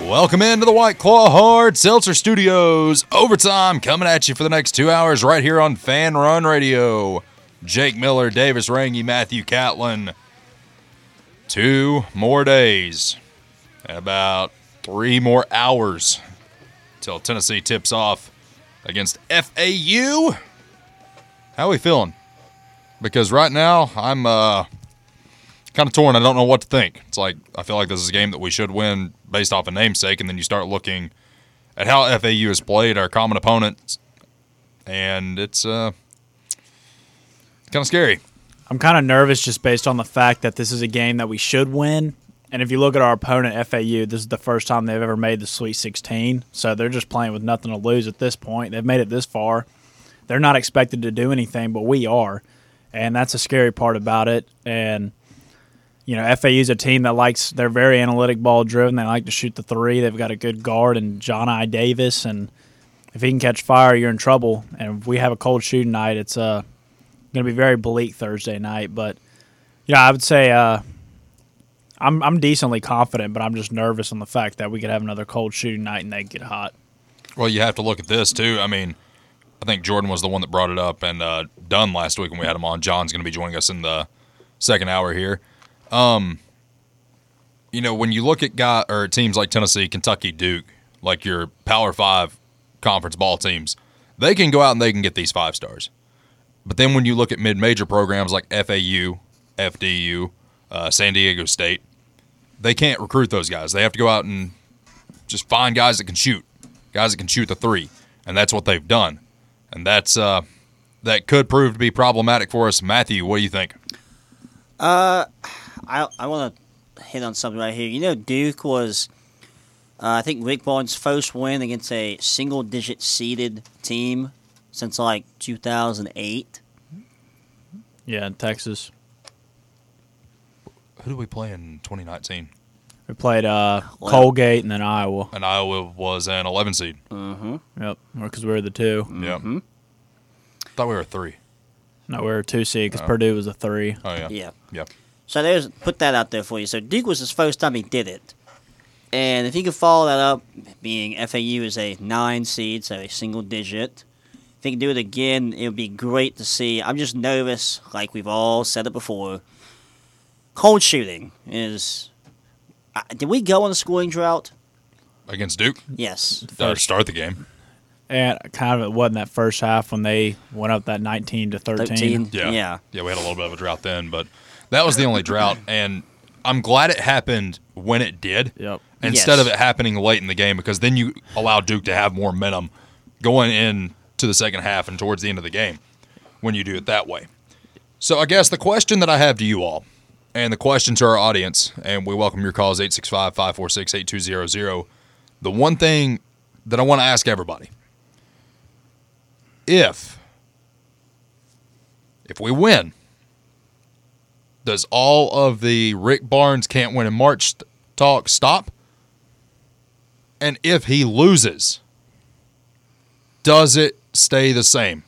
Welcome into the White Claw Hard Seltzer Studios. Overtime coming at you for the next 2 hours right here on Fan Run Radio. Jake Miller, Davis Rangy, Matthew Catlin. 2 more days and about 3 more hours till Tennessee tips off against FAU. How are we feeling? Because right now I'm kind of torn. I don't know what to think. It's like I feel like this is a game that we should win based off a namesake, and then you start looking at how FAU has played, our common opponents, and it's kind of scary. I'm kind of nervous just based on the fact that this is a game that we should win. And if you look at our opponent, FAU, this is the first time they've ever made the Sweet 16. So they're just playing with nothing to lose at this point. They've made it this far. They're not expected to do anything, but we are. And that's a scary part about it. And, you know, FAU is a team that they're very analytic ball driven. They like to shoot the three. They've got a good guard in John I. Davis. And if he can catch fire, you're in trouble. And if we have a cold shooting night, it's going to be very bleak Thursday night. But, you know, I would say I'm decently confident, but I'm just nervous on the fact that we could have another cold shooting night and they get hot. Well, you have to look at this, too. I mean, I think Jordan was the one that brought it up, and Dunn last week when we had him on. John's going to be joining us in the second hour here. You know, when you look at teams like Tennessee, Kentucky, Duke, like your Power 5 conference ball teams, they can go out and they can get these 5 stars. But then when you look at mid-major programs like FAU, FDU, San Diego State, they can't recruit those guys. They have to go out and just find guys that can shoot the three, and that's what they've done. And that's that could prove to be problematic for us. Matthew, what do you think? I want to hit on something right here. You know, Duke was, I think, Rick Barnes' first win against a single-digit seeded team since, like, 2008. Yeah, in Texas. Who did we play in 2019? We played Colgate and then Iowa. And Iowa was an 11 seed. Mm-hmm. Yep, because we were the 2. Mm-hmm. Yep. Thought we were a 3. No, we were a 2 seed because Purdue was a 3. Oh, yeah. Yeah. Yep. So put that out there for you. So Duke was his first time he did it. And if he could follow that up, being FAU is a 9 seed, so a single digit. If he can do it again, it would be great to see. I'm just nervous, like we've all said it before. Cold shooting is... did we go on a scoring drought? Against Duke? Yes. To start the game. And kind of it wasn't that first half when they went up that 19-13. Yeah, we had a little bit of a drought then, but that was the only drought. And I'm glad it happened when it did, instead of it happening late in the game, because then you allow Duke to have more momentum going into the second half and towards the end of the game when you do it that way. So I guess the question that I have to you all, and the question to our audience, and we welcome your calls, 865-546-8200. The one thing that I want to ask everybody, if we win, does all of the Rick Barnes can't win in March talk stop? And if he loses, does it stay the same?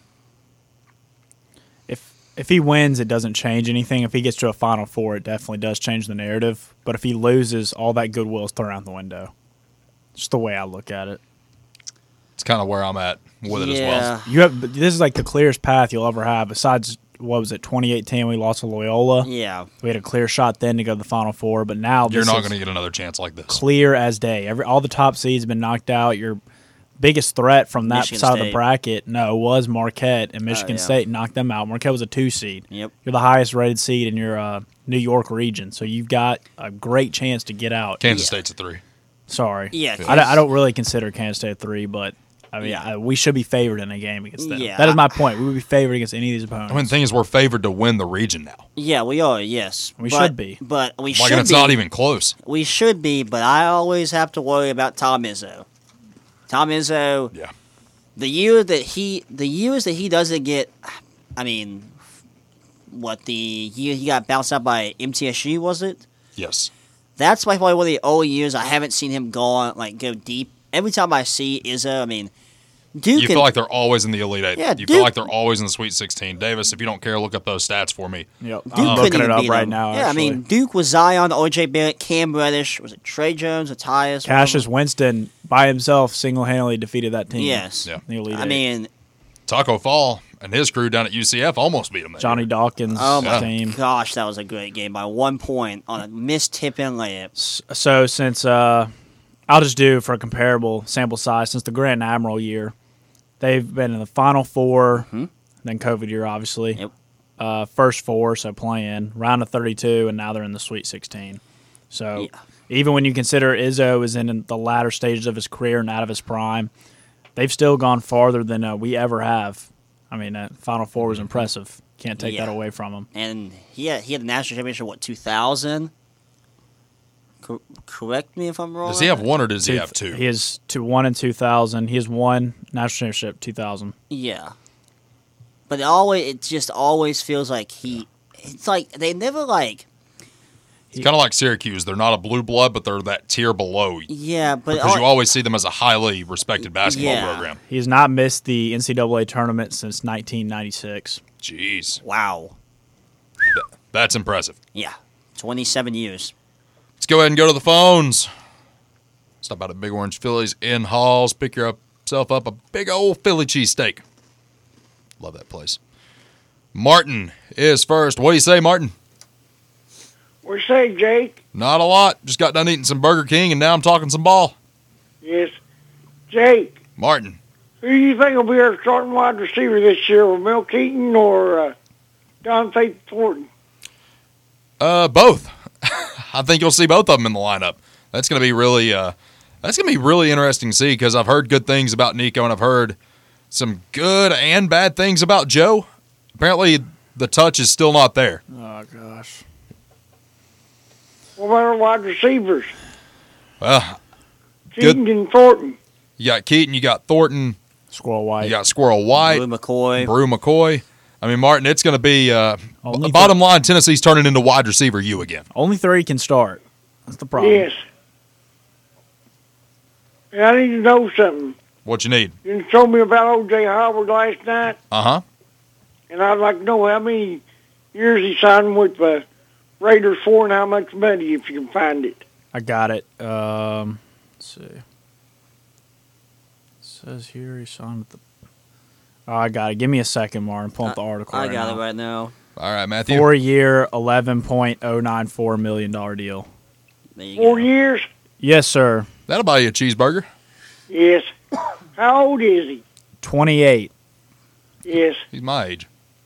If he wins, it doesn't change anything. If he gets to a Final Four, it definitely does change the narrative. But if he loses, all that goodwill is thrown out the window. Just the way I look at it. It's kind of where I'm at with it as well. This is like the clearest path you'll ever have. Besides, 2018 we lost to Loyola? Yeah. We had a clear shot then to go to the Final Four, but now you're not going to get another chance like this. Clear as day. All the top seeds have been knocked out. Your biggest threat from that Michigan side State. of the bracket, was Marquette, and Michigan State knocked them out. Marquette was a 2 seed. Yep. You're the highest rated seed in your New York region, so you've got a great chance to get out. Kansas State's a 3. Sorry. Yeah. I don't really consider Kansas State a 3, but I mean, we should be favored in a game against them. Yeah. That is my point. We would be favored against any of these opponents. I mean, the thing is, we're favored to win the region now. Yeah, we are, yes. We should be. But we should like, and it's be. not even close. We should be, but I always have to worry about Tom Izzo. Tom Izzo, the years that he doesn't get, I mean, the year he got bounced out by MTSU, was it? Yes. That's probably one of the only years I haven't seen him go deep. Every time I see Izzo, I mean, Duke You feel like they're always in the Elite Eight. Yeah, you Duke- feel like they're always in the Sweet 16. Davis, if you don't care, look up those stats for me. Yep. Duke I'm couldn't looking it even up beat right them. now. Yeah, Actually. I mean, Duke was Zion, O.J. Barrett, Cam Reddish. Was it Trey Jones, Matthias? Cassius Winston by himself single-handedly defeated that team. Yes. Yeah. The Elite I Eight. mean, Taco Fall and his crew down at UCF almost beat them. Johnny Dawkins' oh my team. gosh, that was a great game by 1 point on a missed tip-in layup. So since I'll just do for a comparable sample size, since the Grant Admiral year, they've been in the Final Four, then COVID year, obviously. Yep. First four, so playing, round of 32, and now they're in the Sweet 16. So Yeah. even when you consider Izzo is in the latter stages of his career and out of his prime, they've still gone farther than we ever have. I mean, Final Four was impressive. Can't take that away from him. And he had the national championship, 2000? Correct me if I'm wrong. Does he have one or does he have two? He has one in 2000. He has one national championship 2000. Yeah. But it just always feels like it's like they never like, It's kind of like Syracuse. They're not a blue blood, but they're that tier below. yeah, but Because you always see them as a highly respected basketball Yeah. program. He has not missed the NCAA tournament since 1996. Jeez. wow. That's impressive. Yeah. 27 years. Let's go ahead and go to the phones. Stop by the Big Orange Phillies in Halls. Pick yourself up a big old Philly cheesesteak. Love that place. Martin is first. What do you say, Martin? What do you say, Jake? Not a lot. Just got done eating some Burger King, and now I'm talking some ball. Yes. Jake, Martin. who do you think will be our starting wide receiver this year, with Mel Keaton or Dante Thornton? Both. I think you'll see both of them in the lineup. That's going to be really interesting to see because I've heard good things about Nico and I've heard some good and bad things about Joe. Apparently, the touch is still not there. Oh, gosh. What about our wide receivers? Well, Keaton and Thornton. you got Keaton, you got Thornton, Squirrel White. you got Squirrel White, Blue McCoy. Brew McCoy. I mean, Martin, it's going to be Only bottom line. Tennessee's turning into wide receiver you again. Only three can start. That's the problem. Yes. And I need to know something. What you need? You told me about O.J. Howard last night, and I'd like to know how many years he signed with the Raiders for and how much money, if you can find it. I got it. Let's see. It says here he signed with the. Oh, I got it. Give me a second, Martin. Pull up the article. I right got now. it right now. All right, Matthew. 4-year, $11.094 million deal. There you 4 go. years? Yes, sir. That'll buy you a cheeseburger. Yes. How old is he? 28. Yes. He's my age.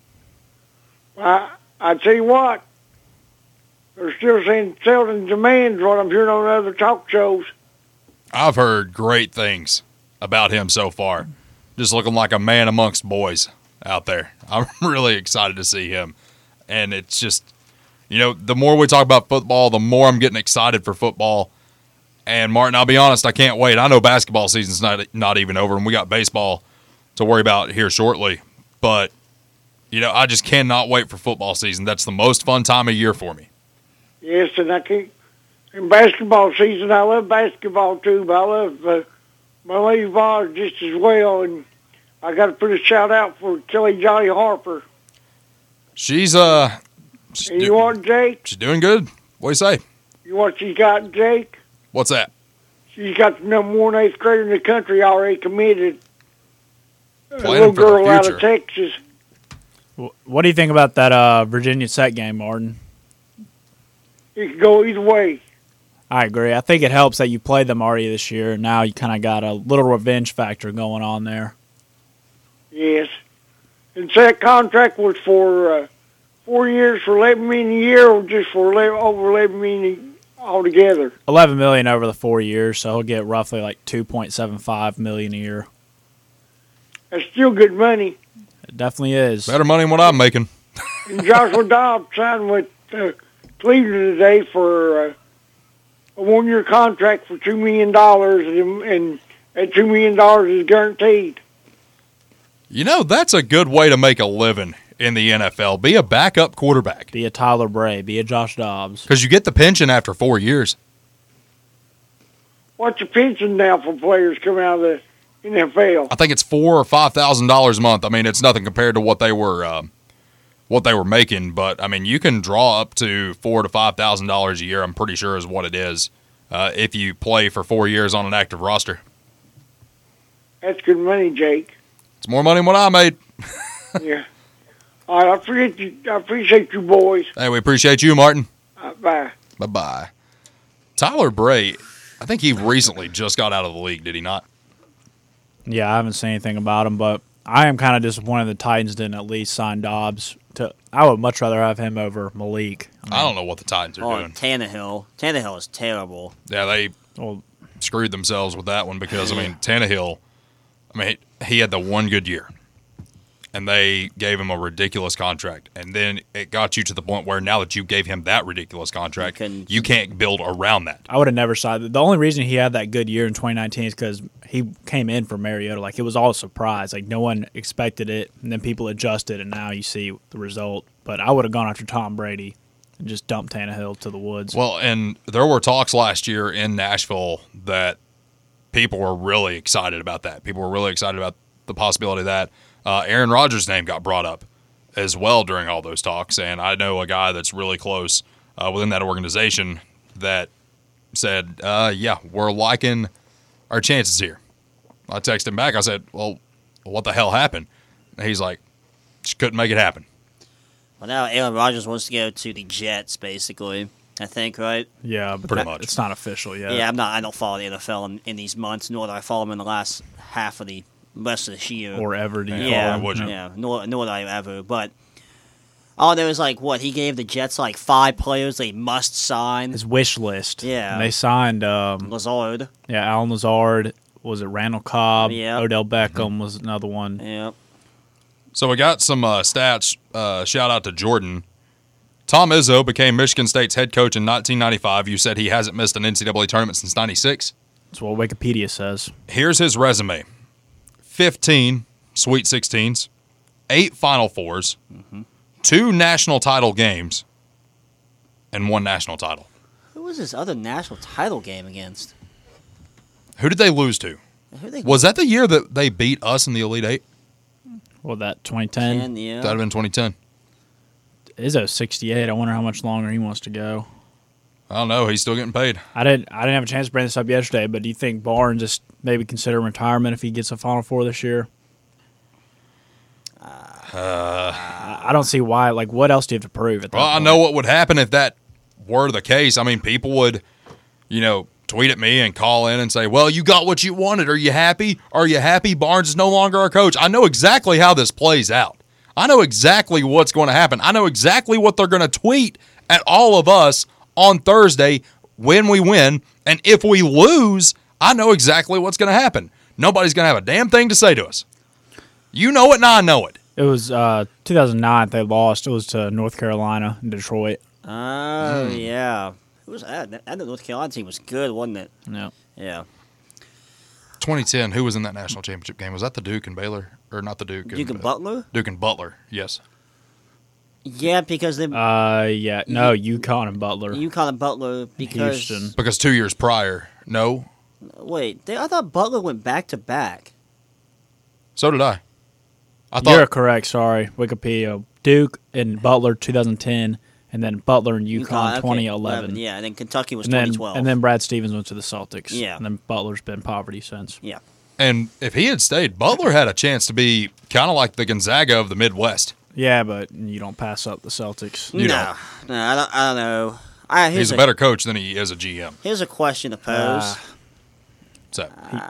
I tell you what, they're still saying Selden demands what I'm hearing on other talk shows. I've heard great things about him so far. Just looking like a man amongst boys out there. I'm really excited to see him. And it's just, the more we talk about football, the more I'm getting excited for football. And Martin, I'll be honest, I can't wait. I know basketball season's not even over, and we got baseball to worry about here shortly. But, I just cannot wait for football season. That's the most fun time of year for me. Yes, and I can't. In basketball season, I love basketball too, but I love my lady Voss just as well. And I got to put a shout out for Kelly Jolly Harper. She's And you want Jake? she's doing good. What do you say? You want she's got Jake? What's that? She's got the number one eighth grader in the country already committed. A Planning little for the girl out future. of Texas. What do you think about that Virginia Tech game, Martin? It could go either way. I agree. I think it helps that you played them already this year. And now you kind of got a little revenge factor going on there. Yes. And so that contract was for 4 years for $11 million a year, or just for over $11 million altogether. $11 million over the 4 years, so he'll get roughly like $2.75 million a year. That's still good money. It definitely is. Better money than what I'm making. And Joshua Dobbs signed with Cleveland today for a 1 year contract for $2 million, and that $2 million is guaranteed. That's a good way to make a living in the NFL. Be a backup quarterback. Be a Tyler Bray. Be a Josh Dobbs. Because you get the pension after 4 years. What's the pension now for players coming out of the NFL. I think it's $4,000 or $5,000 a month. I mean, it's nothing compared to what they were making. But I mean, you can draw up to $4,000 to $5,000 a year. I'm pretty sure is what it is if you play for 4 years on an active roster. That's good money, Jake. It's more money than what I made. Yeah. All right, I appreciate you boys. Hey, we appreciate you, Martin. Bye. Bye-bye. Tyler Bray, I think he recently just got out of the league, did he not? Yeah, I haven't seen anything about him, but I am kind of disappointed the Titans didn't at least sign Dobbs. I would much rather have him over Malik. I don't know what the Titans are doing. Tannehill. Tannehill is terrible. Yeah, they screwed themselves with that one because, I mean, Tannehill, he had the one good year. And they gave him a ridiculous contract. And then it got you to the point where now that you gave him that ridiculous contract, you can't build around that. I would have never signed it. The only reason he had that good year in 2019 is because he came in for Mariota. Like, it was all a surprise. Like, no one expected it, and then people adjusted, and now you see the result. But I would have gone after Tom Brady and just dumped Tannehill to the woods. Well, and there were talks last year in Nashville that people were really excited about that. People were really excited about the possibility of that. Aaron Rodgers' name got brought up as well during all those talks, and I know a guy that's really close within that organization that said, yeah, we're liking our chances here. I texted him back. I said, well, what the hell happened? And he's like, just couldn't make it happen. Well, now Aaron Rodgers wants to go to the Jets, basically. I think, right? Yeah, but pretty much. It's not official yet. Yeah, I don't follow the NFL in these months, nor do I follow them in the last half of the rest of this year. Or ever. Do you Yeah, follow him? would you? yeah, nor do I ever. But there was he gave the Jets 5 players they must sign. His wish list. Yeah. And they signed, Lazard. Alan Lazard. Was it Randall Cobb? Yeah. Odell Beckham was another one. Yeah. So we got some stats. Shout out to Jordan. Tom Izzo became Michigan State's head coach in 1995. You said he hasn't missed an NCAA tournament since 96. That's what Wikipedia says. Here's his resume. 15 Sweet 16s, 8 Final Fours, 2 national title games, and 1 national title. Who was his other national title game against? Who did they lose to? Was that the year that they beat us in the Elite Eight? Well, that 2010 Yeah. That would have been 2010. Izzo's 68. I wonder how much longer he wants to go. I don't know. He's still getting paid. I didn't have a chance to bring this up yesterday, but do you think Barnes just maybe consider retirement if he gets a Final Four this year? I don't see why. What else do you have to prove at that Well, I point? know what would happen if that were the case. I mean, people would, tweet at me and call in and say, well, you got what you wanted. Are you happy? Are you happy? Barnes is no longer our coach. I know exactly how this plays out. I know exactly what's going to happen. I know exactly what they're going to tweet at all of us on Thursday when we win. And if we lose, I know exactly what's going to happen. Nobody's going to have a damn thing to say to us. You know it and I know it. It was 2009 they lost. It was to North Carolina and Detroit. Oh, yeah. Who was that? That North Carolina team was good, wasn't it? Yeah. Yeah. 2010, who was in that national championship game? Was that the Duke and Baylor? Or not the Duke? Duke and Butler? Duke and Butler, yes. Yeah, because they Yeah. No, UConn and Butler. UConn and Butler because Houston. Because 2 years prior, no. Wait, I thought Butler went back to back. So did I. I You're thought correct. Sorry. Wikipedia. Duke and Butler 2010, and then Butler and UConn okay, 2011. Yeah, and then Kentucky was And then, 2012. and then Brad Stevens went to the Celtics. Yeah. And then Butler's been poverty since. yeah. and if he had stayed, Butler had a chance to be kind of like the Gonzaga of the Midwest. Yeah, but you don't pass up the Celtics. You No, I don't know. He's a better coach than he is a GM. Here's a question to pose. So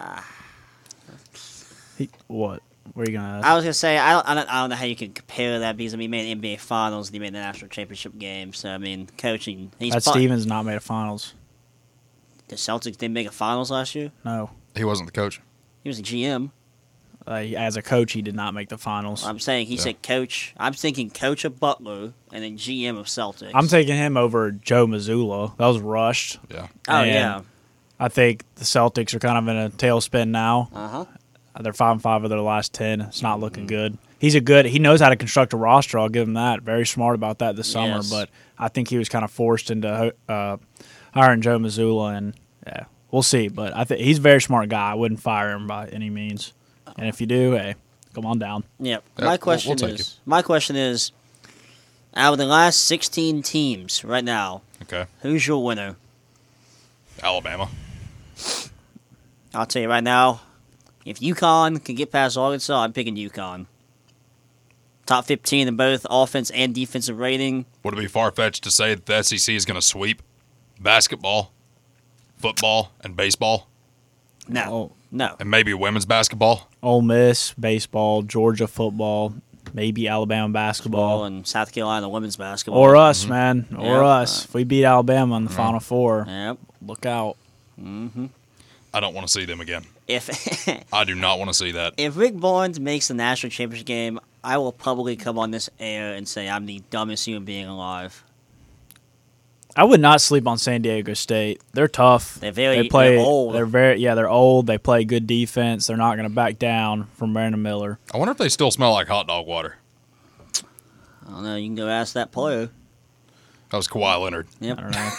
What? Where are you going to ask? I was gonna say I don't know how you can compare that because he made the NBA Finals and he made the national championship game. So I mean, coaching. Brad Stevens not made a finals. The Celtics didn't make a Finals last year. No. he wasn't the coach. He was a GM. As a coach, he did not make the finals. I'm saying he said coach. I'm thinking coach of Butler and then GM of Celtics. I'm taking him over Joe Mazzulla. That was rushed. Yeah. Oh and yeah. I think the Celtics are kind of in a tailspin now. Uh-huh. They're 5-5 of their last 10. It's not looking good. He knows how to construct a roster. I'll give him that. Very smart about that this summer. Yes. But I think he was kind of forced into hiring Joe Mazzulla, and we'll see. But I think he's a very smart guy. I wouldn't fire him by any means. And if you do, hey, come on down. Yep. Yeah, My we'll question take is, out of the last 16 teams right now, Okay. who's your winner? Alabama. I'll tell you right now, if UConn can get past Arkansas, I'm picking UConn. Top 15 in both offense and defensive rating. Would it be far-fetched to say that the SEC is going to sweep basketball, football, and baseball, No. No. and maybe women's basketball? Ole Miss baseball, Georgia football, maybe Alabama Ball basketball, and South Carolina women's basketball. or us, man, or Yeah. us. If we beat Alabama in the Final Four, Yep. look out. I don't want to see them again. If I do not want to see that. if Rick Barnes makes the national championship game, I will publicly come on this air and say I'm the dumbest human being alive. I would not sleep on San Diego State. They're tough. They're they're old. They're old. They play good defense. They're not going to back down from Brandon Miller. I wonder if they still smell like hot dog water. I don't know. You can go ask that player. That was Kawhi Leonard. Yep. I don't know.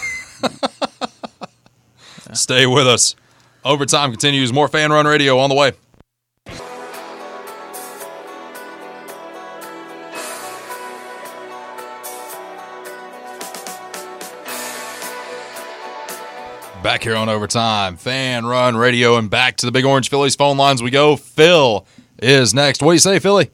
Stay with us. Overtime continues. More Fan Run Radio on the way. Back here on Overtime, Fan Run Radio, and back to the Big Orange Phillies phone lines we go. Phil is next. What do you say, Philly?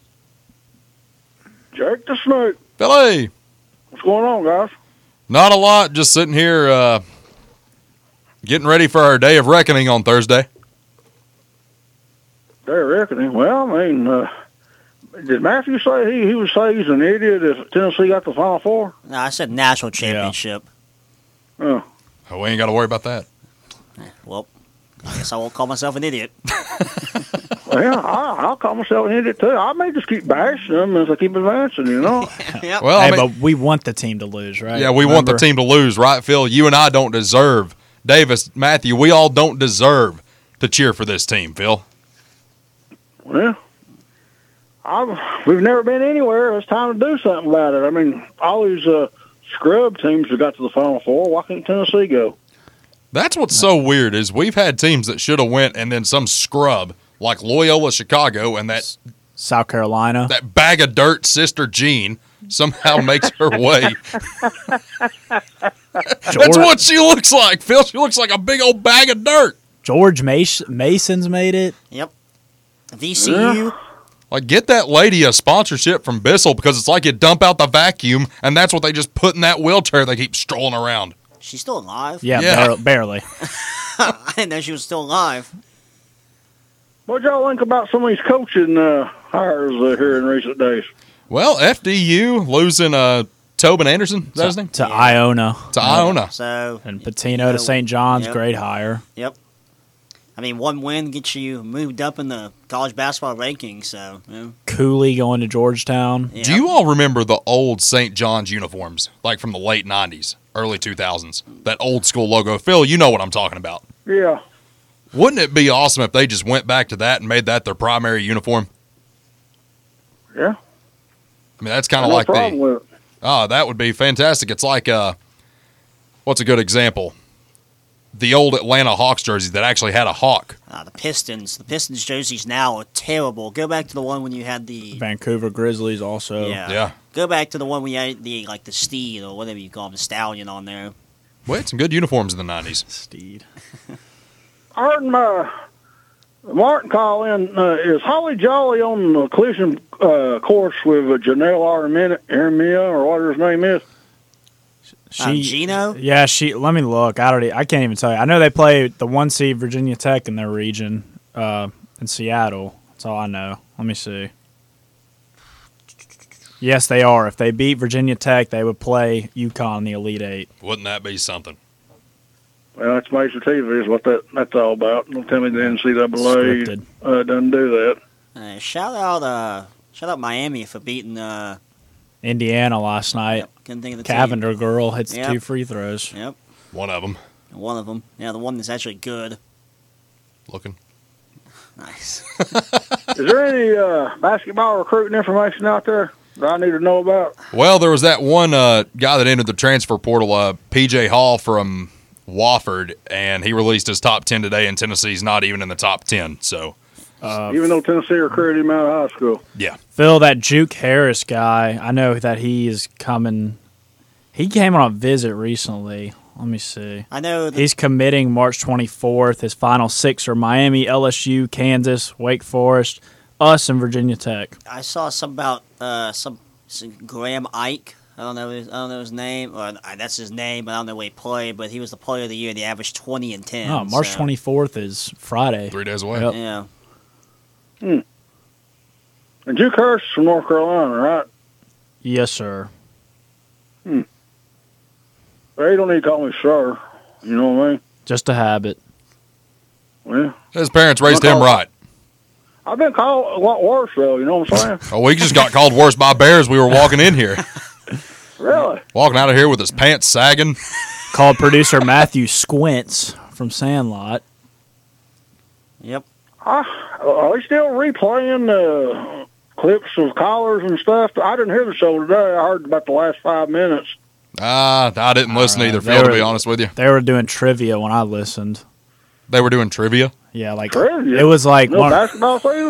Jake the Snake. Philly! What's going on, guys? Not a lot. Just sitting here getting ready for our day of reckoning on Thursday. They're reckoning. Well, I mean, did Matthew say he would say he's an idiot if Tennessee got the Final Four? No, I said national championship. Oh. Oh, we ain't got to worry about that. Well, I guess I won't call myself an idiot. Well, I'll call myself an idiot, too. I may just keep bashing them as I keep advancing, you know? Yep. Well, Hey, I mean, but we want the team to lose, right? yeah, we want the Remember? team to lose, right, Phil? You and I don't deserve. Davis, Matthew, we all don't deserve to cheer for this team, Phil. Well, we've never been anywhere. It's time to do something about it. I mean, all these scrub teams have got to the Final Four. Why can't Tennessee go? That's what's so weird is we've had teams that should have went and then some scrub like Loyola Chicago and that South Carolina. bag of dirt Sister Jean somehow makes her way. That's what she looks like, Phil. She looks like a big old bag of dirt. George Mason's made it. Yep. VCU. Like, get that lady a sponsorship from Bissell because it's like you dump out the vacuum and that's what they just put in that wheelchair they keep strolling around. She's still alive? Yeah, Yeah. barely. I didn't know she was still alive. What y'all think about some of these coaching hires here in recent days? Well, FDU losing Tobin Anderson, is that his name? To Iona. To Iona. So, And Patino to St. John's, Yep. great hire. yep. I mean, one win gets you moved up in the college basketball rankings, so, yeah. Cooley going to Georgetown. Yep. Do you all remember the old St. John's uniforms, like from the late 90s, early 2000s? That old school logo. Phil, you know what I'm talking about. Yeah. Wouldn't it be awesome if they just went back to that and made that their primary uniform? Yeah. I mean, that's kind of No like problem with it. that would be fantastic. It's like, what's a good example? The old Atlanta Hawks jersey that actually had a hawk. The Pistons. The Pistons jerseys now are terrible. Go back to the one when you had the... Vancouver Grizzlies also. Yeah. Go back to the one when you had the steed or whatever you call them, the stallion on there. We had some good uniforms in the 90s. Steed. I heard Martin call in. Is Holly Jolly on the collision course with Janelle Armia, or whatever his name is? Gino? Yeah, let me look. I can't even tell you. I know they play the 1 seed Virginia Tech in their region in Seattle. That's all I know. Let me see. Yes, they are. If they beat Virginia Tech, they would play UConn in the Elite Eight. Wouldn't that be something? Well, it's major TV is what that's all about. Don't tell me the NCAA Scripted. doesn't do that. Shout out Miami for beating Indiana last night. couldn't think of the Cavender girl hits Yep. 2 free throws. team. Yep. One of them. One of them. Yeah, the one that's actually good. Looking. Nice. Is there any basketball recruiting information out there that I need to know about? Well, there was that one guy that entered the transfer portal, PJ Hall from Wofford, and he released his top 10 today, and Tennessee's not even in the top 10. So, Even though Tennessee recruited him out of high school. yeah. Phil, that Juke Harris guy, I know that he is coming. He came on a visit recently. Let me see. I know that He's committing March 24th. His final 6 are Miami, LSU, Kansas, Wake Forest, us, and Virginia Tech. I saw some about some Graham Ike. I don't know his name, or that's his name. But I don't know where he played. But he was the player of the year. And he averaged 20 and 10. Oh, March so, 24th is Friday. 3 days away. Yep. Yeah. And Duke Hurst from North Carolina, right? Yes, sir. Well, you don't need to call me sir. You know what I mean? Just a habit. Well, His parents raised him right. I've been called a lot worse, though. You know what I'm saying? Oh, we just got called worse by bears. We were walking in here, Really? walking out of here with his pants sagging. Called producer Matthew Squints from Sandlot. Yep. Are they still replaying clips of callers and stuff? I didn't hear the show today. I heard about the last 5 minutes. I didn't listen either, they Phil, to were- be honest with you. They were doing trivia when I listened. They were doing trivia. Yeah, like Trivia? it was like No basketball season?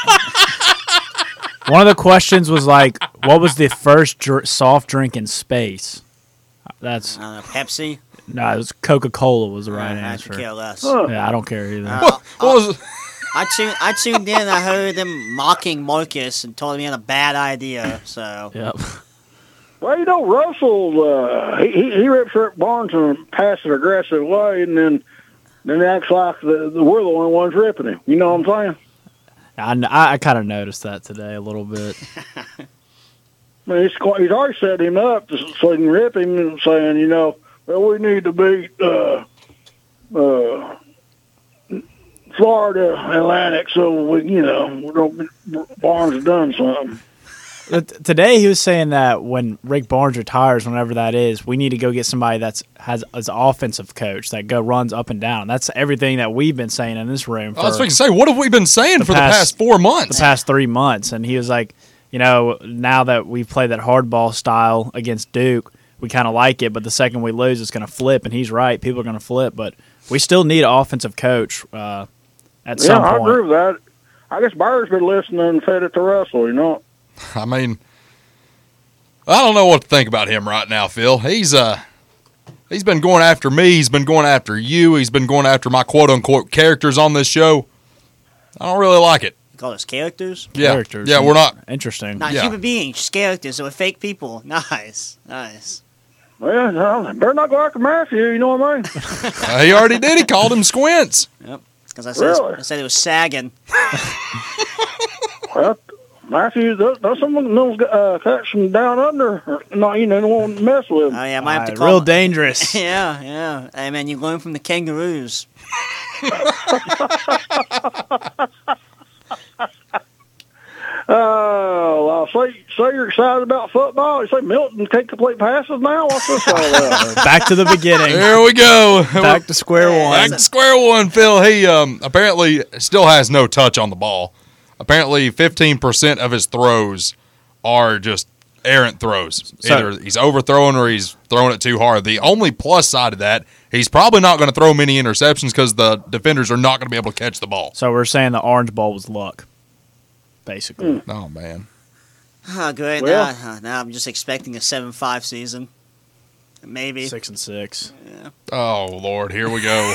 one of the questions was like, what was the first soft drink in space? That's Pepsi. no, it was Coca-Cola was the right I answer. could care less. Huh. Yeah, I don't care either. What was I tuned in and I heard them mocking Marcus and told him he had a bad idea. So Yep. Well, you know, Russell, he rips Rick Barnes in a passive-aggressive way, and then it acts like we're the only ones ripping him. You know what I'm saying? I kind of noticed that today a little bit. I mean, he's already set him up so he can rip him and saying, you know, well, we need to beat Florida Atlantic so we, you know, Barnes has done something. Today he was saying that when Rick Barnes retires, whenever that is, we need to go get somebody has an offensive coach that runs up and down. That's everything that we've been saying in this room I was for going to say, what have we been saying for the past 4 the months? past 3 months. And he was like, you know, now that we've played that hardball style against Duke, we kind of like it, but the second we lose, it's going to flip. And he's right. People are going to flip. But we still need an offensive coach at some I point. agree with that. I guess Byrd's been listening and fed it to Russell, you know. I mean, I don't know what to think about him right now, Phil. He's been going after me. He's been going after you. He's been going after my quote-unquote characters on this show. I don't really like it. you call us characters? Yeah, Characters. yeah, we're not. Interesting. Not Yeah. human beings, just characters. So we're fake people. Nice. Well, no, better not go after Matthew, you know what I mean? He already did. He called him Squints. Yep. Because I said Really? I said it was sagging. Well, Matthew, those some of those cats from down under, not, you know, they won't mess with Oh him. yeah, I might have to Alright, call. real dangerous. Yeah, yeah. Hey man, you learn from the kangaroos. Oh, well, say you're excited about football. You say Milton can't complete passes now? What's this all about? Back to the beginning. There we go. Back to square one. Back to square one, Phil. He apparently still has no touch on the ball. Apparently, 15% of his throws are just errant throws. So- Either he's overthrowing or he's throwing it too hard. The only plus side of that, he's probably not going to throw many interceptions because the defenders are not going to be able to catch the ball. So we're saying the Orange Bowl was luck, basically. Oh, man. Oh, great. Well- Now I'm just expecting a 7-5 season. Maybe. 6-6. Oh, Lord, here we go.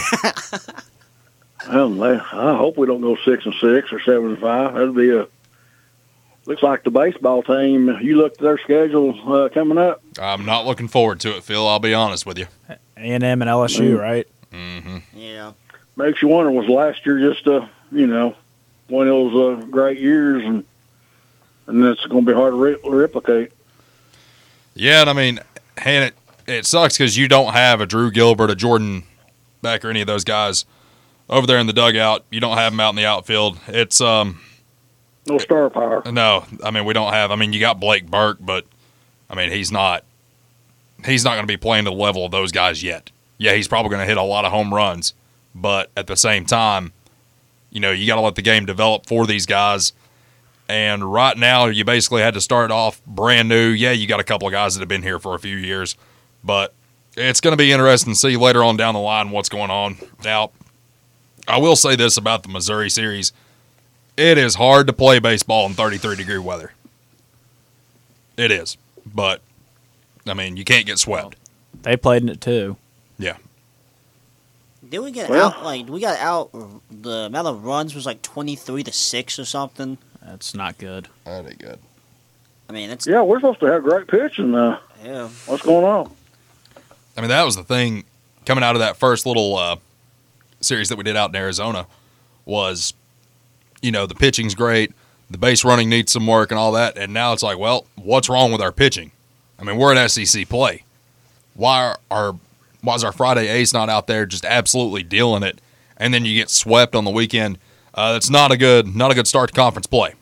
Well, I hope we don't go 6-6 or 7-5. That'd be looks like the baseball team. You looked at their schedule coming up. I'm not looking forward to it, Phil. I'll be honest with you. A&M and LSU, right? Yeah. Makes you wonder, was last year just you know, one of those great years, and it's going to be hard to replicate. Yeah, and I mean, and it sucks because you don't have a Drew Gilbert, a Jordan Beck, or any of those guys over there in the dugout. You don't have them out in the outfield. It's No star power. no, I mean we don't have. I mean you got Blake Burke, but I mean he's not going to be playing to the level of those guys yet. Yeah, he's probably going to hit a lot of home runs, but at the same time, you know, you got to let the game develop for these guys. And right now, you basically had to start off brand new. Yeah, you got a couple of guys that have been here for a few years, but it's going to be interesting to see later on down the line what's going on. Now, I will say this about the Missouri series. It is hard to play baseball in 33-degree weather. It is. But, I mean, you can't get swept. They played in it too. Yeah. Did we get out? Like, we got out. The amount of runs was like 23-6 or something. That's not good. That ain't good. I mean, it's Yeah, we're supposed to have great pitching. yeah. What's going on? I mean, that was the thing coming out of that first little series that we did out in Arizona was, the pitching's great, the base running needs some work and all that, and now it's like, well, what's wrong with our pitching? I mean, we're an SEC play. Why is our Friday ace not out there just absolutely dealing it, and then you get swept on the weekend? That's not a good start to conference play.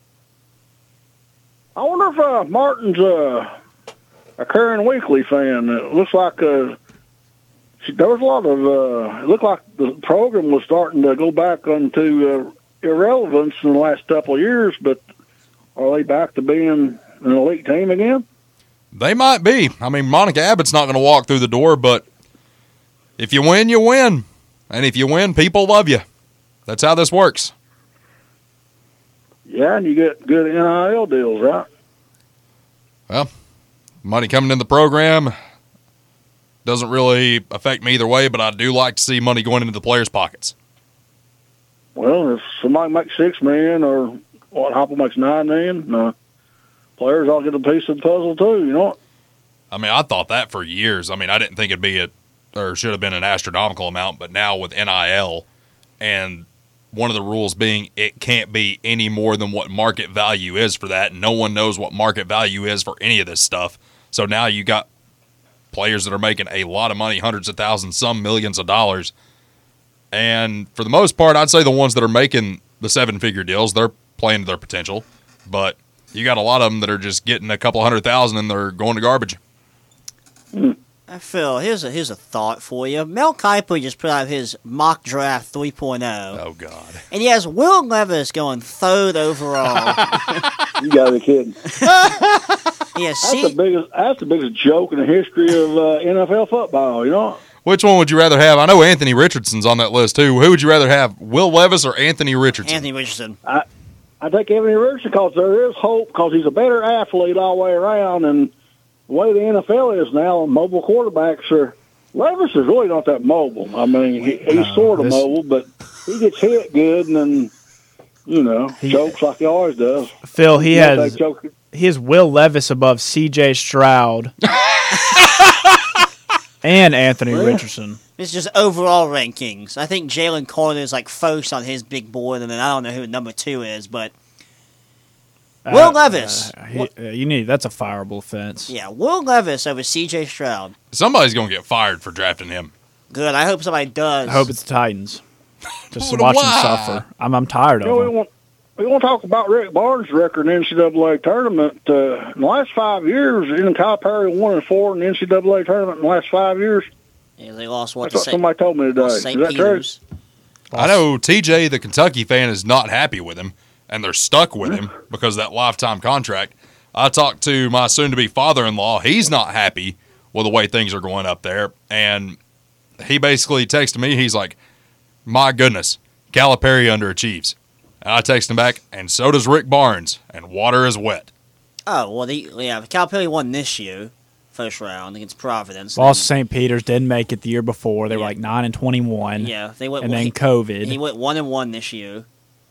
I wonder if Martin's a Karen Weekly fan. It looks like there was a lot of. It looked like the program was starting to go back into irrelevance in the last couple of years. But are they back to being an elite team again? They might be. I mean, Monica Abbott's not going to walk through the door, but if you win, you win, and if you win, people love you. That's how this works. Yeah, and you get good NIL deals, right? Well, money coming in the program doesn't really affect me either way, but I do like to see money going into the players' pockets. Well, if somebody makes $6 million or Hopple makes $9 million, players all get a piece of the puzzle too. You know. I mean, I thought that for years. I mean, I didn't think it'd be or should have been an astronomical amount, but now with NIL and one of the rules being it can't be any more than what market value is for that. And no one knows what market value is for any of this stuff. So now you got players that are making a lot of money, hundreds of thousands, some millions of dollars. And for the most part, I'd say the ones that are making the seven-figure deals, they're playing to their potential. But you got a lot of them that are just getting a couple $100,000 and they're going to garbage. Phil, here's a thought for you. Mel Kiper just put out his mock draft 3.0. Oh, God. And he has Will Levis going third overall. You got to be kidding. Yeah, That's the biggest joke in the history of NFL football, you know? Which one would you rather have? I know Anthony Richardson's on that list, too. Who would you rather have, Will Levis or Anthony Richardson? Anthony Richardson. I take Anthony Richardson because there is hope because he's a better athlete all the way around, and the way the NFL is now, mobile quarterbacks are. Levis is really not that mobile. I mean, he's sort of mobile, but he gets hit good and then, chokes like he always does. Phil, he has Will Levis above C.J. Stroud and Anthony Richardson. It's just overall rankings. I think Jalen Carter is like first on his big board, and then I don't know who number 2 is, but Will Levis. That's a fireable offense. Yeah, Will Levis over C.J. Stroud. Somebody's going to get fired for drafting him. Good. I hope somebody does. I hope it's the Titans. Just to watch them suffer. I'm tired of them. We want to talk about Rick Barnes' record in the NCAA tournament. In the last 5 years, Calipari 1-4 in the NCAA tournament in the last 5 years. Yeah, they lost That's what somebody told me today. Is that true? I know TJ, the Kentucky fan, is not happy with him, and they're stuck with him because of that lifetime contract. I talked to my soon-to-be father-in-law. He's not happy with the way things are going up there, and he basically texted me. He's like, my goodness, Calipari underachieves. And I text him back, and so does Rick Barnes, and water is wet. Oh, well, Calipari won this year, first round against Providence. Lost to St. Peter's, didn't make it the year before. They were like 9-21. Yeah, they went. And then COVID. He went 1-1 this year.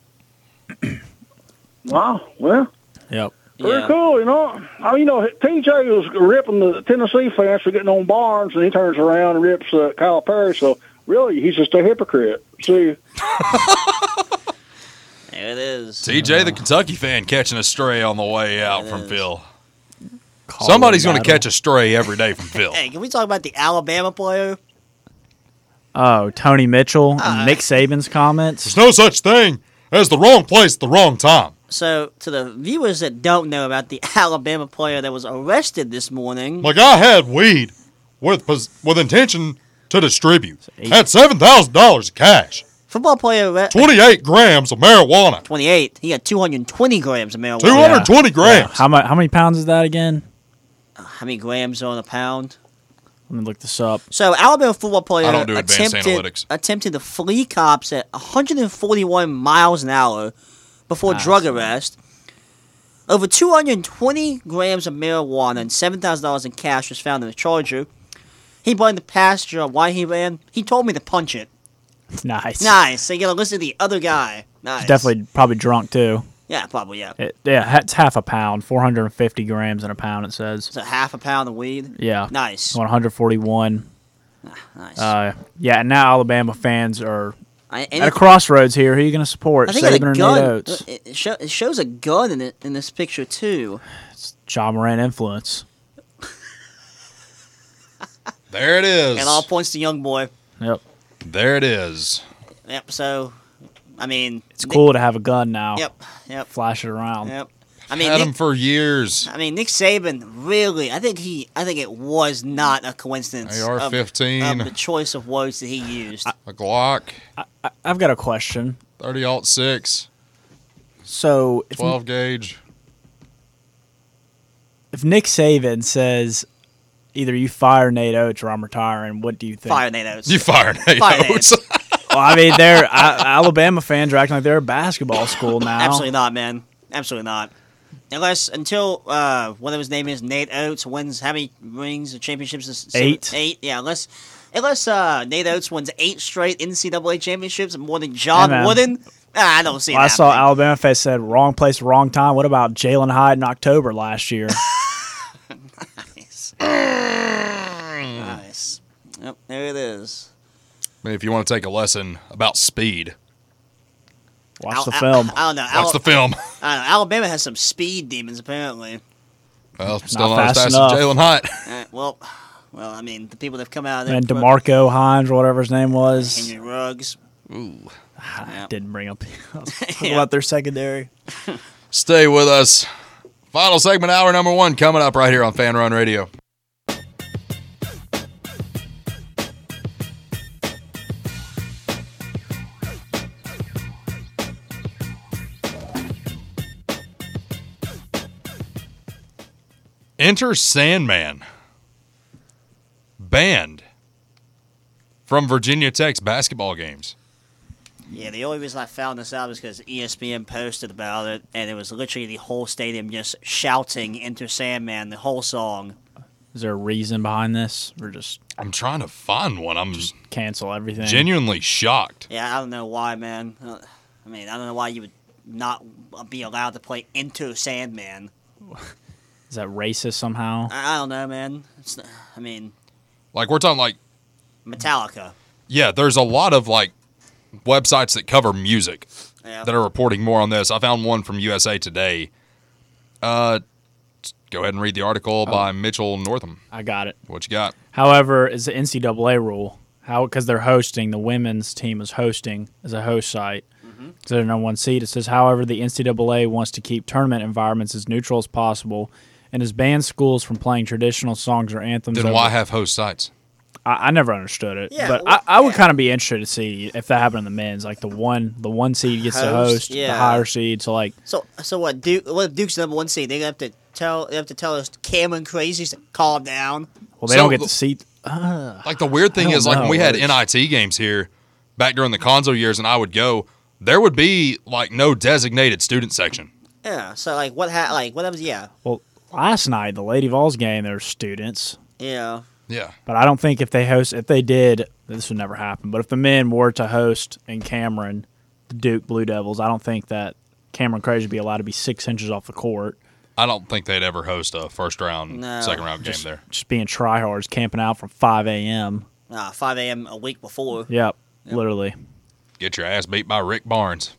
Wow, well. Yep. Pretty cool, TJ was ripping the Tennessee fans for getting on Barnes, and he turns around and rips Calipari, so really, he's just a hypocrite. See? There it is. TJ, the Kentucky fan, catching a stray on the way out from Phil. Somebody's going to catch a stray every day from Phil. Hey, can we talk about the Alabama player? Oh, Tony Mitchell and Nick Saban's comments. There's no such thing as the wrong place at the wrong time. So, to the viewers that don't know about the Alabama player that was arrested this morning. Like, I had weed with intention to distribute. Had $7,000 of cash. Football player. 28 grams of marijuana. 28. He had 220 grams of marijuana. 220 grams. Yeah. How many pounds is that again? How many grams are on a pound? Let me look this up. So, Alabama football player I don't do advanced analytics. attempted to flee cops at 141 miles an hour before drug arrest. Over 220 grams of marijuana and $7,000 in cash was found in the Charger. He blamed the passenger on why he ran. He told me to punch it. Nice. Nice. So you gotta listen to the other guy. Nice. He's definitely probably drunk, too. Yeah, probably, yeah. It's half a pound. 450 grams in a pound, it says. So half a pound of weed? Yeah. Nice. 141. Nice. And now Alabama fans are And at a crossroads here. Who are you going to support, I think Saban or a gun. Nate Oates? It shows a gun in this picture, too. It's John Moran influence. There it is. And all points to young boy. Yep. There it is. Yep, so, I mean... It's cool to have a gun now. Yep. Flash it around. Yep. I mean, Had him for years. I mean, Nick Saban really. I think it was not a coincidence. AR-15. Of the choice of words that he used. A Glock. I've got a question. 30-06. So, 12 gauge. if Nick Saban says either you fire Nate Oates or I'm retiring, what do you think? Fire Nate Oates. You fired Nate Fire Oates. Well, I mean, they're Alabama fans are acting like they're a basketball school now. Absolutely not, man. Absolutely not. Until whatever his name is, Nate Oates wins how many rings or championships? 8. 8. Yeah, unless Nate Oates wins 8 straight NCAA championships, more than John Hey, man. Wooden. I don't see Well, I that. saw Alabama fans said wrong place, wrong time. What about Jalen Hyde in October last year? Nice. Nice. Yep, there it is. I mean, if you want to take a lesson about speed, Watch the film. I don't know. watch the film. I don't know. Alabama has some speed demons, apparently. Well, still not fast as fast as enough. Jalen Hyde. Well, I mean, the people that have come out of there. And DeMarco Hines, or whatever his name was. Henry Ruggs. Ooh. Yep. Didn't bring up talking about their secondary. Stay with us. Final segment, hour number 1, coming up right here on Fan Run Radio. Enter Sandman, banned from Virginia Tech's basketball games. Yeah, the only reason I found this out is because ESPN posted about it, and it was literally the whole stadium just shouting "Enter Sandman" the whole song. Is there a reason behind this? Or just I'm trying to find one. I'm cancel everything? genuinely shocked. Yeah, I don't know why, man. I mean, I don't know why you would not be allowed to play "Enter Sandman." Is that racist somehow? I don't know, man. I mean, Like, we're talking like, Metallica. yeah, there's a lot of like websites that cover music Yeah. that are reporting more on this. I found one from USA Today. Go ahead and read the article by Mitchell Northam. I got it. What you got? However, it's the NCAA rule. Because they're hosting, the women's team is hosting as a host site. Because they're number 1 seed. It says, however, the NCAA wants to keep tournament environments as neutral as possible and has banned schools from playing traditional songs or anthems. Then why have host sites? I never understood it. Yeah, but well, I would kind of be interested to see if that happened in the men's. Like the one seed gets to host, yeah. the higher seed. So like, So what? What if Duke's number 1 seed? They have to tell us Cameron Crazies to calm down. well, they So don't get the- the seat. Like, the weird thing I don't is, like, when know. we had NIT games here back during the Conzo years and I would go, there would be, like, no designated student section. Yeah. So like what? What happens? Yeah. Well, last night the Lady Vols game, there were students. Yeah. Yeah. But I don't think if they did, this would never happen. But if the men were to host in Cameron, the Duke Blue Devils, I don't think that Cameron Crazy would be allowed to be 6 inches off the court. I don't think they'd ever host a first round, No. second round game there. Just being tryhards, camping out from 5 a.m. 5 a.m. a week before. Yep, literally. Get your ass beat by Rick Barnes.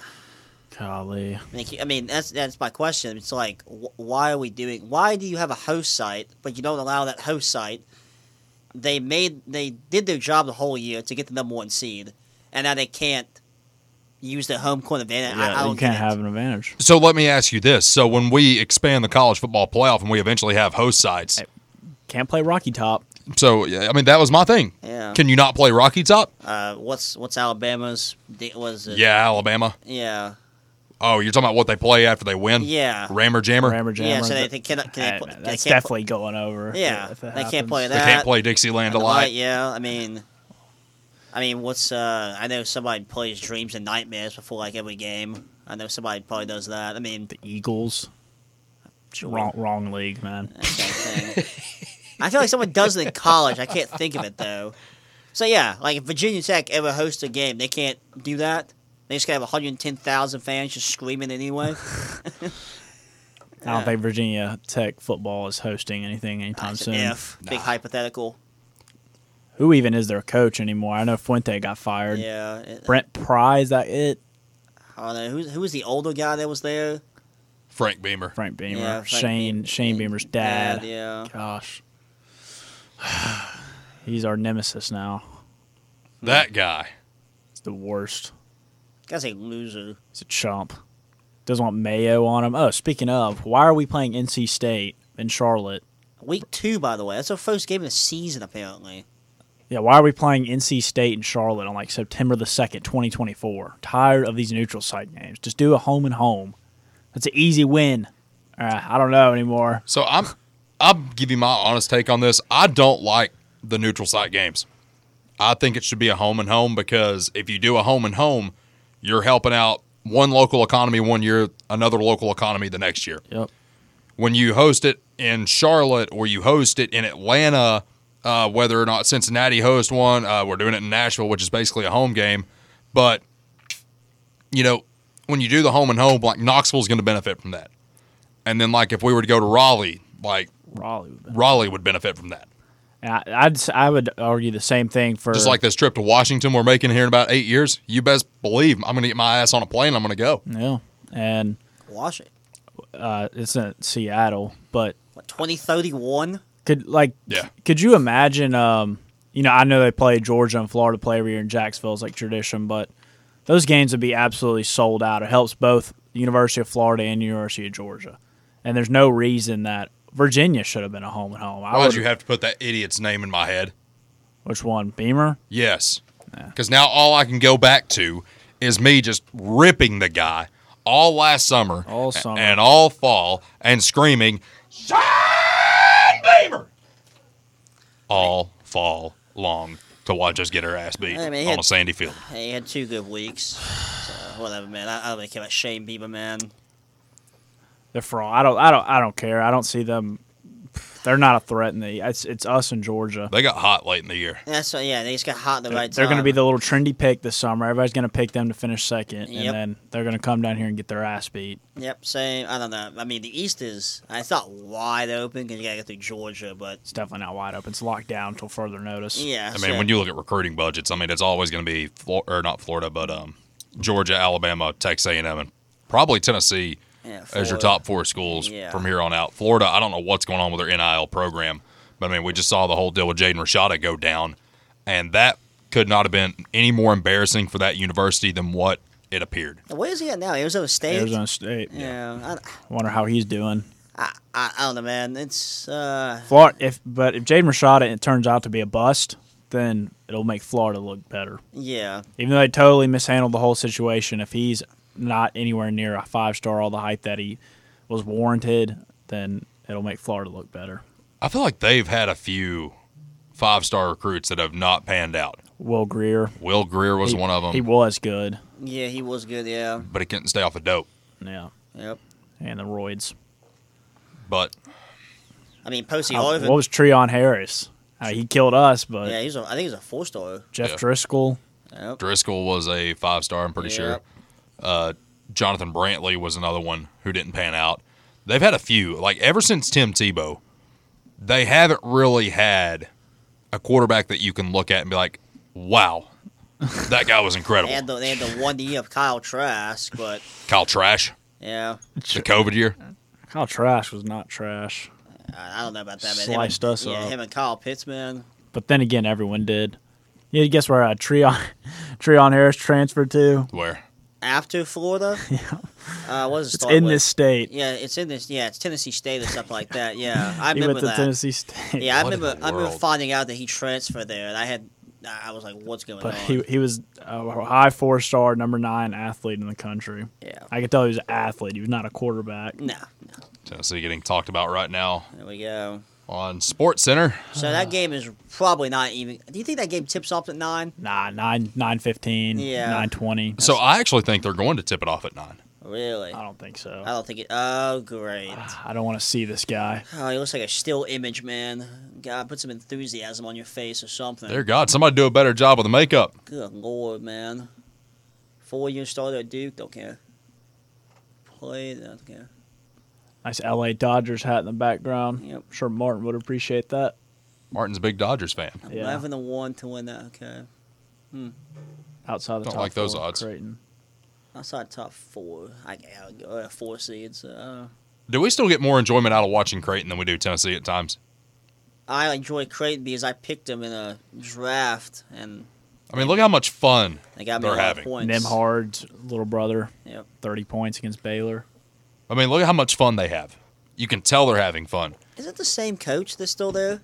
Golly. I mean, that's my question. It's like, why are we doing? Why do you have a host site, but you don't allow that host site? They did their job the whole year to get the number 1 seed, and now they can't use their home court advantage. I Yeah, don't you can't get it. have an advantage. So let me ask you this. So when we expand the college football playoff and we eventually have host sites, Can't play Rocky Top. so, yeah, I mean, that was my thing. Yeah. Can you not play Rocky Top? What's Alabama's? Was it? Yeah, Alabama. Yeah. Oh, you're talking about what they play after they win? Yeah. Rammer Jammer? Rammer Jammer. Yeah, so they cannot. That's definitely going over. Yeah, if it they can't happens. play They that. can't play Dixieland Delight. Yeah, I mean, what's I know somebody plays Dreams and Nightmares before like every game. I know somebody probably does that. I mean, The Eagles. sure. Wrong league, man. Same thing. I feel like someone does it in college. I can't think of it though. So yeah, like if Virginia Tech ever hosts a game, they can't do that. They just gotta have 110,000 fans just screaming anyway. I don't think Virginia Tech football is hosting anything anytime That's soon. an if. Big hypothetical. Who even is their coach anymore? I know Fuente got fired. Yeah. Brent Pry, is that it? I don't know. Who was the older guy that was there? Frank Beamer. Frank Beamer. Yeah, Frank Shane Beamer's dad. Yeah. Gosh. He's our nemesis now. That guy. He's the worst. Guy's a loser. He's a chump. Doesn't want mayo on him. Oh, speaking of, why are we playing NC State in Charlotte? Week 2, by the way. That's our first game of the season, apparently. Yeah, why are we playing NC State in Charlotte on like September the 2nd, 2024? Tired of these neutral site games. Just do a home and home. That's an easy win. I don't know anymore. So I'll give you my honest take on this. I don't like the neutral site games. I think it should be a home and home because if you do a home and home, you're helping out one local economy one year, another local economy the next year. Yep. When you host it in Charlotte or you host it in Atlanta, whether or not Cincinnati hosts one, we're doing it in Nashville, which is basically a home game. But, you know, when you do the home and home, like Knoxville's going to benefit from that. And then, like, if we were to go to Raleigh, like, Raleigh would benefit from that. I would argue the same thing for Just like this trip to Washington we're making here in about 8 years. You best believe I'm going to get my ass on a plane and I'm going to go. yeah, and Wash it. it's in Seattle, but What, 2031? could you imagine? You know, I know they play Georgia and Florida play every year in Jacksonville, it's like tradition, but those games would be absolutely sold out. It helps both the University of Florida and University of Georgia, and there's no reason that Virginia should have been a home and home. Why would you have to put that idiot's name in my head? Which one, Beamer? Yes. Because now all I can go back to is me just ripping the guy all last summer, All summer. and all fall and screaming, Shane Beamer! All fall long to watch us get our ass beat I mean, on a sandy field. Hey, he had 2 good weeks. So, whatever, man. I don't really care about Shane Bieber, man. They're fraud. I don't care. I don't see them. They're not a threat in the. It's us in Georgia. They got hot late in the year. That's yeah. They just got hot at the right time. They're going to be the little trendy pick this summer. Everybody's going to pick them to finish second, Yep. and then they're going to come down here and get their ass beat. Yep, same. I don't know. I mean, the East is. It's not wide open because you got to go through Georgia, but It's definitely not wide open. It's locked down until further notice. yeah. I mean, when you look at recruiting budgets, I mean, it's always going to be, not Florida, but Georgia, Alabama, Texas A&M, and probably Tennessee as your top 4 schools from here on out. Florida, I don't know what's going on with their NIL program, but I mean, we just saw the whole deal with Jaden Rashada go down, and that could not have been any more embarrassing for that university than what it appeared. Where is he at now? Arizona State. Arizona State. Yeah. I wonder how he's doing. I don't know, man. It's Florida. If Jaden Rashada it turns out to be a bust, then it'll make Florida look better. yeah. Even though they totally mishandled the whole situation, if he's not anywhere near a 5-star, all the hype that he was warranted, then it'll make Florida look better. I feel like they've had a few 5-star recruits that have not panned out. Will Greer. Will Greer was one of them, He was good. Yeah, he was good. Yeah. but he couldn't stay off the dope. Yeah. Yep. And the roids. But I mean, Posey What Harvin. was Treon Harris? He killed us, but Yeah, I think he's a 4-star. Jeff Yeah. Driscoll. Yep. Driscoll was a 5-star, I'm pretty sure. Jonathan Brantley was another one who didn't pan out. They've had a few. Like, ever since Tim Tebow, they haven't really had a quarterback that you can look at and be like, wow, that guy was incredible. They had the 1 year of Kyle Trask, but Kyle Trash, yeah, the COVID year. Kyle Trash was not trash. I don't know about that, man. Sliced us Yeah, up. him and Kyle Pitts, man. But then again, everyone did. Yeah, guess where Treon Harris transferred to? Where? After Florida, what does it It's start in with? this state. Yeah, it's in this. Yeah, it's Tennessee State or something like that. Yeah, I He remember went to that. Tennessee State. Yeah, I What in remember. the I remember world? finding out that he transferred there, and I had I was like, what's going But on? he was a high 4-star, number 9 athlete in the country. Yeah. I could tell he was an athlete. He was not a quarterback. No. Tennessee getting talked about right now There we go. on Sports Center. So that game is probably not even. Do you think that game tips off at 9? Nah, 9:15, Yeah. 9:20. So I actually think they're going to tip it off at 9. Really? I don't think so. I don't think it. Oh, great. I don't want to see this guy. Oh, he looks like a still image, man. God, put some enthusiasm on your face or something. Dear God, somebody do a better job with the makeup. Good Lord, man. 4-year starter at Duke, don't care. Don't care. Nice LA Dodgers hat in the background. Yep. I'm sure Martin would appreciate that. Martin's a big Dodgers fan. Yeah. 11-1 to win that, okay. Outside the Don't top like those 4, odds. Creighton. Outside top 4. I go 4 seeds. Do we still get more enjoyment out of watching Creighton than we do Tennessee at times? I enjoy Creighton because I picked them in a draft, and I mean, look how much fun they got me they're a lot having. of points. Nemhard's little brother, Yep. 30 points against Baylor. I mean, look at how much fun they have. You can tell they're having fun. Is it the same coach that's still there?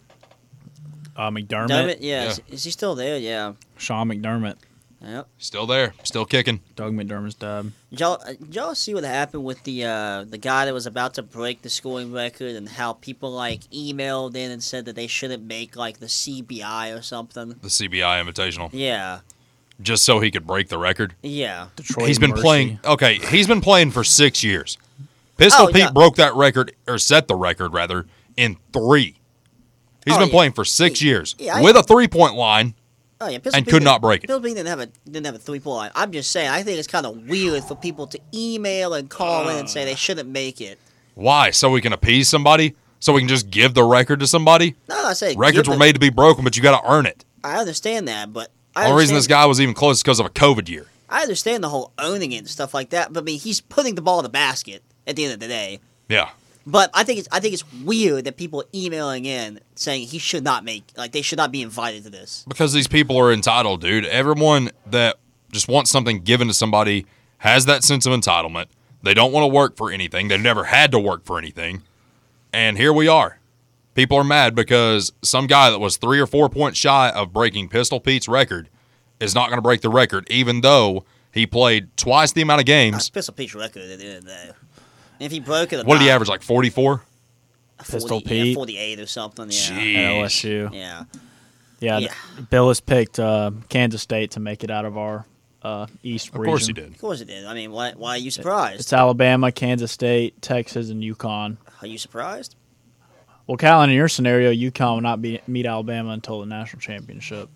McDermott, Dermott? Yeah. Yeah. Is he still there? Yeah. Sean McDermott, Yep. Still there, still kicking. Doug McDermott's dad. Did y'all see what happened with the guy that was about to break the scoring record and how people like emailed in and said that they shouldn't make like the CBI or something? The CBI Invitational, Yeah. just so he could break the record. Yeah. Detroit He's been Mercy. playing. Okay, he's been playing for 6 years. Pistol Oh, Pete yeah. broke that record, or set the record rather, in 3. He's Oh, been yeah. playing for 6 years Yeah, with a 3-point line. Oh yeah. And could not break it. Pistol Pete didn't have a 3-point line. I'm just saying. I think it's kind of weird for people to email and call in and say they shouldn't make it. Why? So we can appease somebody? So we can just give the record to somebody? No, I say Records were made to be broken, but you got to earn it. I understand that, but The only reason this guy was even close is because of a COVID year. I understand the whole owning it and stuff like that, but I mean, he's putting the ball in the basket at the end of the day. Yeah. But I think it's weird that people are emailing in saying he should not make, like, they should not be invited to this. Because these people are entitled, dude. Everyone that just wants something given to somebody has that sense of entitlement. They don't want to work for anything. They've never had to work for anything. And here we are. People are mad because some guy that was 3 or 4 points shy of breaking Pistol Pete's record is not going to break the record, even though he played twice the amount of games. Pistol Pete's record at the end of the day. And if he broke it, What did he average, like 44? Pistol 40, Pete? 48 or something. Yeah. Jeez. At LSU. Yeah. Yeah, Yeah. Bill has picked Kansas State to make it out of our East region. Of course he did. Of course it did. I mean, why are you surprised? It's Alabama, Kansas State, Texas, and UConn. Are you surprised? Well, Cal, in your scenario, UConn will not meet Alabama until the national championship.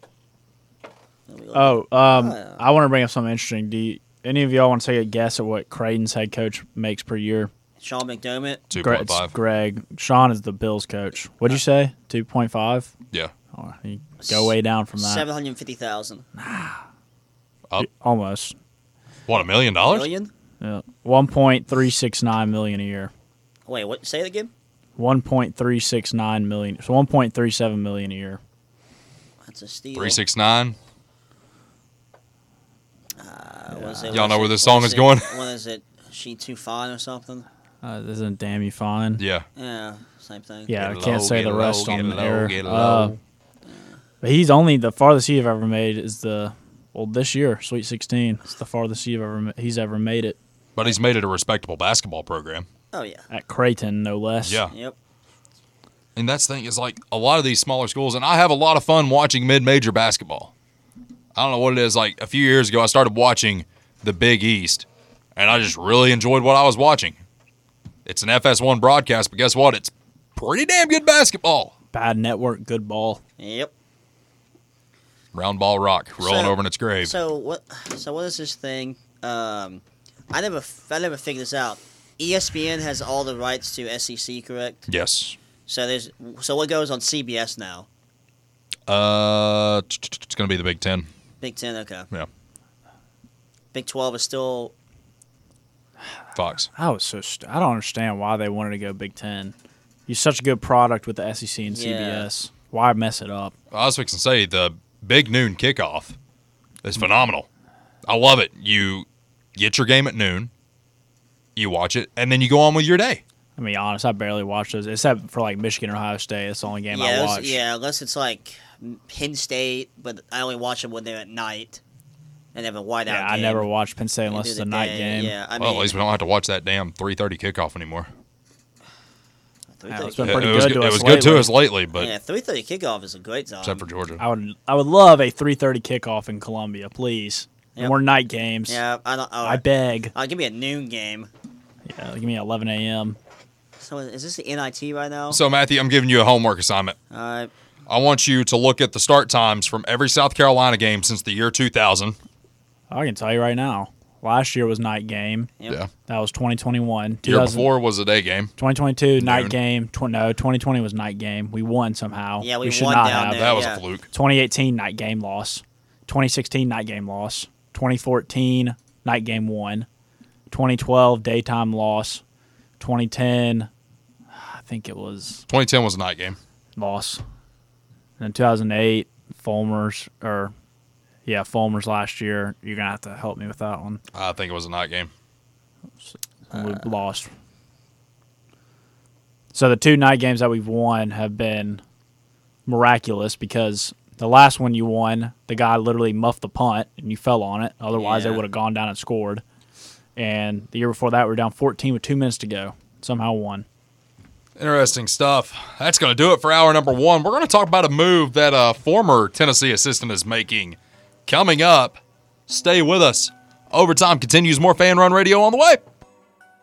I want to bring up something interesting. Do any of y'all want to take a guess at what Creighton's head coach makes per year? Sean McDermott. 2.5. It's Greg. Sean is the Bills coach. What'd you say? 2.5? Yeah. Oh, you go way down from that. 750,000 Almost. What, $1 million? million. Yeah. 1.369 million a year. Wait, what? Say it again. 1.369 million. So 1.37 million a year. That's a steal. 369. What is it? Y'all know where this What song is going? What is it? She Too Fine or something? Isn't damn you fine? Yeah. Yeah, same thing. Yeah, I Get can't low, say get the low, rest get on the low, air. get low. But he's only the farthest he's ever made is this year, Sweet 16. It's the farthest he's ever made it But he's made it a respectable basketball program. Oh yeah. at Creighton, no less. Yeah. Yep. And that's the thing is like a lot of these smaller schools, and I have a lot of fun watching mid-major basketball. I don't know what it is. Like a few years ago, I started watching the Big East, and I just really enjoyed what I was watching. It's an FS1 broadcast, but guess what? It's pretty damn good basketball. Bad network, good ball. Yep. Round ball rock rolling over in its grave. So what is this thing? I never figured this out. ESPN has all the rights to SEC, correct? Yes. So what goes on CBS now? It's going to be the Big Ten. Big Ten, okay. Yeah. Big 12 is still. Fox. I don't understand why they wanted to go Big Ten. You're such a good product with the SEC and Yeah. CBS. Why mess it up? I was fixing to say the big noon kickoff is phenomenal. I love it. You get your game at noon, you watch it, and then you go on with your day. I mean, honest, I barely watch those except for like Michigan or Ohio State. It's the only game I watch. Yeah, unless it's like Penn State, but I only watch them when they're at night and have a whiteout game. I never watch Penn State unless it's a night game. Yeah, I Well, mean, at least we don't have to watch that damn 3:30 kickoff anymore. It's 3:30 been It pretty was good to us it was good to lately. us lately, but yeah, 3:30 kickoff is a great time. except for Georgia. I would love a 3:30 kickoff in Columbia, please. Yep. And more night games. Yeah, I beg. Give me a noon game. Yeah, give me 11 a.m. So is this the NIT right now? So, Matthew, I'm giving you a homework assignment. All right. I want you to look at the start times from every South Carolina game since the year 2000. I can tell you right now. Last year was night game. Yep. Yeah. That was 2021. Year before was a day game. 2022 night Noon. game. 2020 was night game. We won somehow. Yeah, we should won not down have. there. That was Yeah. a fluke. 2018 night game loss. 2016 night game loss. 2014 night game won. 2012 daytime loss. 2010 I think it was 2010 was a night game. loss. And then 2008 Fulmer's last year. You're gonna have to help me with that one. I think it was a night game. We lost. So the two night games that we've won have been miraculous because the last one you won, the guy literally muffed the punt and you fell on it. Otherwise, they Yeah. would have gone down and scored. And the year before that, we were down 14 with 2 minutes to go. Somehow won. Interesting stuff. That's going to do it for hour number one. We're going to talk about a move that a former Tennessee assistant is making. Coming up, stay with us. Overtime continues. More Fan Run Radio on the way.